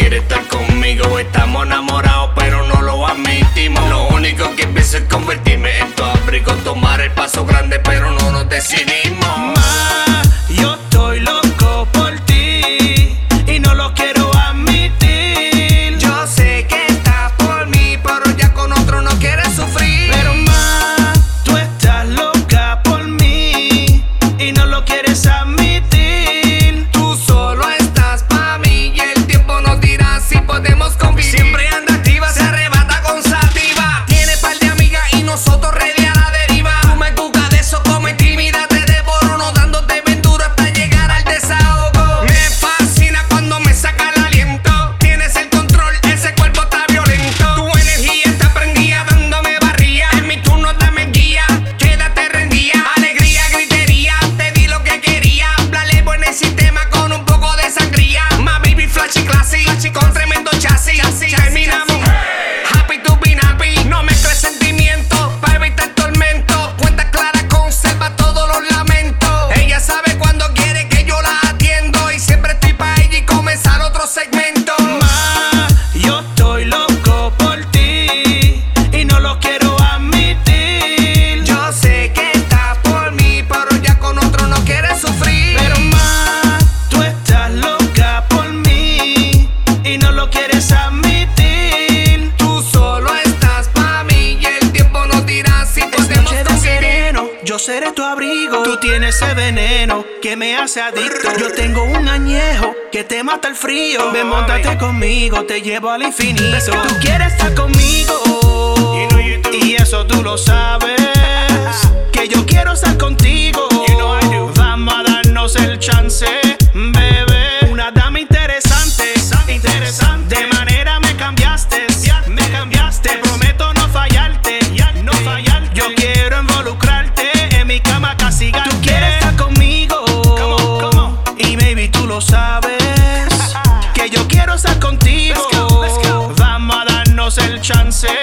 quiere estar conmigo. Estamos enamorados pero no lo admitimos. Lo único que pienso es convertirme en tu abrigo, tomar el paso grande pero no nos decidimos. Yo estoy loco por ti y no lo quiero admitir. Yo sé que estás por mí, pero ya con otro no quieres sufrir. Pero más, tú estás loca por mí y no lo quieres admitir. Tú solo estás pa' mí y el tiempo nos dirá si podemos convivir. Siempre anda activa, se arrebata con sativa. Tiene par de amigas y nosotros ready a la deriva. Tú me cucas de eso como intimidad, te devoro, no dándote bien duro hasta llegar al desahogo. Me fascina cuando me saca el aliento. Tienes el control, ese cuerpo está violento. Tu energía está prendida, dándome barría. En mi turno dame guía, quédate rendida. Alegría, gritería, te di lo que quería. Háblale buen el sistema con un poco de sangría. My baby flashy classy, con tremendo chasis. Terminamos happy to be happy. No mezcles sentimientos para evitar tormento. Cuenta clara, conserva todos los lamentos. Ella sabe cuando quiere que yo la atiendo y siempre estoy pa' ella y comenzar otro segmento. Yo estoy loco por ti y no lo quiero admitir. Yo sé que estás por mí, pero ya con otro no quieres sufrir. Pero más, tú estás loca por mí y no lo quieres admitir. Tú solo estás pa' mí y el tiempo nos dirá si podemos Noche de convivir. sereno, yo seré tu abrigo. Tú tienes ese veneno que me hace adicto. Yo tengo un añejo que te mata el frío. Ven, móntate conmigo, te llevo al infinito. Tú quieres estar conmigo y eso tú lo sabes. Que yo quiero estar contigo. Vamos a darnos el chance, bebé. Una dama interesante, interesante. De manera me cambiaste. Te prometo no fallarte, no fallarte. Yo quiero involucrarte en mi cama, castigarte. Tú quieres estar conmigo, y maybe tú lo sabes. Que yo quiero estar contigo. Vamos a darnos el chance.